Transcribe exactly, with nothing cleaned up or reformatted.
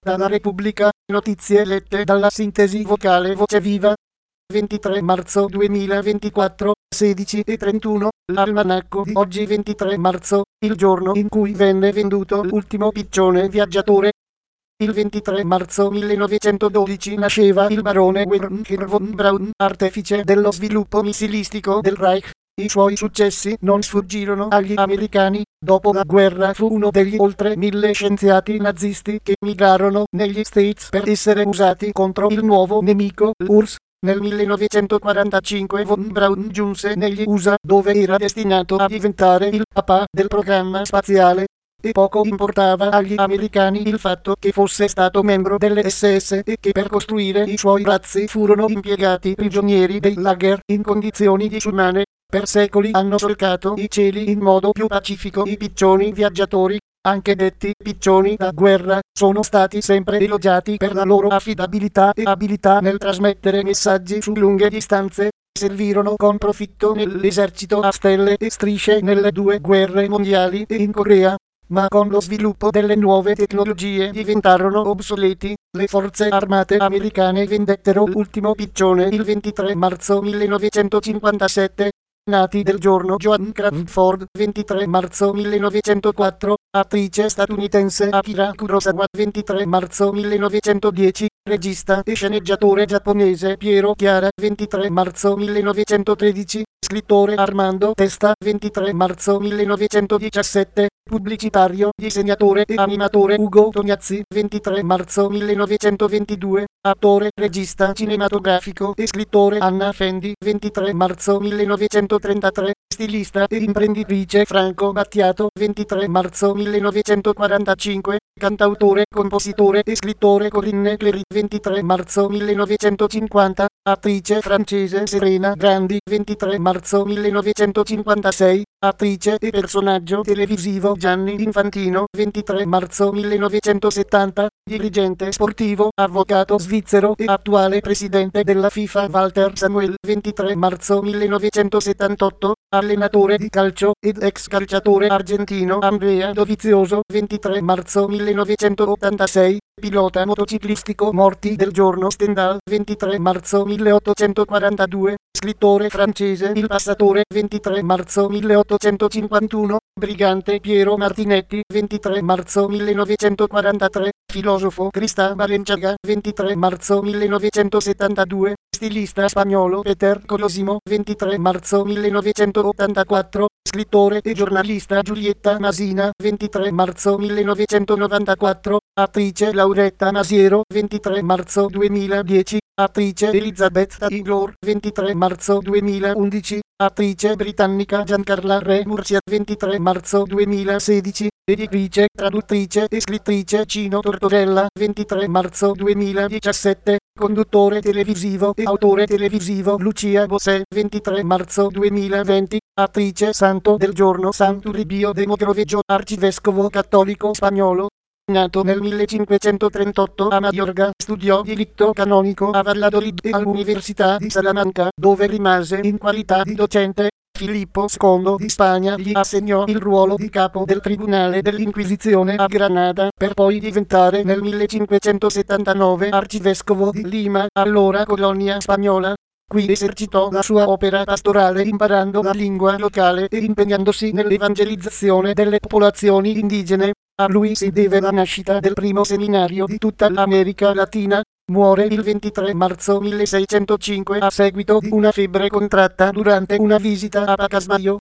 Dalla Repubblica, notizie lette dalla sintesi vocale Voce Viva. ventitré marzo duemilaventiquattro, sedici e trentuno, l'almanacco di oggi ventitré marzo, il giorno in cui venne venduto l'ultimo piccione viaggiatore. Il ventitré marzo millenovecentododici nasceva il barone Wernher von Braun, artefice dello sviluppo missilistico del Reich. I suoi successi non sfuggirono agli americani. Dopo la guerra fu uno degli oltre mille scienziati nazisti che emigrarono negli States per essere usati contro il nuovo nemico, l'U R S S. Nel millenovecentoquarantacinque von Braun giunse negli U S A, dove era destinato a diventare il papà del programma spaziale. E poco importava agli americani il fatto che fosse stato membro delle S S e che per costruire i suoi razzi furono impiegati prigionieri dei lager in condizioni disumane. Per secoli hanno solcato i cieli in modo più pacifico i piccioni viaggiatori, anche detti piccioni da guerra, sono stati sempre elogiati per la loro affidabilità e abilità nel trasmettere messaggi su lunghe distanze. Servirono con profitto nell'esercito a stelle e strisce nelle due guerre mondiali e in Corea. Ma con lo sviluppo delle nuove tecnologie diventarono obsoleti. Le forze armate americane vendettero l'ultimo piccione il ventitré marzo millenovecentocinquantasette. Nati del giorno Joan Crawford, ventitré marzo millenovecentoquattro, attrice statunitense Akira Kurosawa, ventitré marzo millenovecentodieci, regista e sceneggiatore giapponese Piero Chiara, ventitré marzo millenovecentotredici, scrittore Armando Testa, ventitré marzo millenovecentodiciassette, pubblicitario, disegnatore e animatore Ugo Tognazzi, ventitré marzo millenovecentoventidue, attore, regista cinematografico e scrittore Anna Fendi, ventitré marzo millenovecentotrentatré, stilista e imprenditrice Franco Battiato, ventitré marzo millenovecentoquarantacinque, cantautore, compositore e scrittore Corinne Clery, ventitré marzo millenovecentocinquanta, attrice francese Serena Grandi, ventitré marzo millenovecentocinquantasei, attrice e personaggio televisivo Gianni Infantino, ventitré marzo millenovecentosettanta, dirigente sportivo, avvocato svizzero e attuale presidente della FIFA Walter Samuel, ventitré marzo millenovecentosettantotto, allenatore di calcio ed ex calciatore argentino Andrea Dovizioso, ventitré marzo millenovecentottantasei, pilota motociclistico morti del giorno Stendhal, ventitré marzo milleottocentoquarantadue, scrittore francese Il Passatore, ventitré marzo milleottocentocinquantuno, brigante Piero Martinetti, ventitré marzo millenovecentoquarantatré, filosofo Cristán Balenciaga, ventitré marzo millenovecentosettantadue, stilista spagnolo Peter Colosimo, ventitré marzo millenovecentottantaquattro, scrittore e giornalista Giulietta Masina, ventitré marzo millenovecentonovantaquattro, attrice Lauretta Masiero, ventitré marzo duemiladieci, attrice Elizabeth Taylor, ventitré marzo duemilaundici, attrice britannica Giancarla Re Murcia, ventitré marzo duemilasedici, editrice, traduttrice e scrittrice Cino Tortorella, ventitré marzo duemiladiciassette, conduttore televisivo e autore televisivo Lucia Bosè, ventitré marzo duemilaventi, attrice Santo del giorno Sant'Uribio de Mogroveggio, arcivescovo cattolico spagnolo. Nato nel millecinquecentotrentotto a Maiorca, studiò diritto canonico a Valladolid e all'Università di Salamanca, dove rimase in qualità di docente. Filippo secondo di Spagna gli assegnò il ruolo di capo del Tribunale dell'Inquisizione a Granada, per poi diventare nel millecinquecentosettantanove arcivescovo di Lima, allora colonia spagnola. Qui esercitò la sua opera pastorale imparando la lingua locale e impegnandosi nell'evangelizzazione delle popolazioni indigene. A lui si deve la nascita del primo seminario di tutta l'America Latina. Muore il ventitré marzo milleseicentocinque a seguito di una febbre contratta durante una visita a Pacasmayo.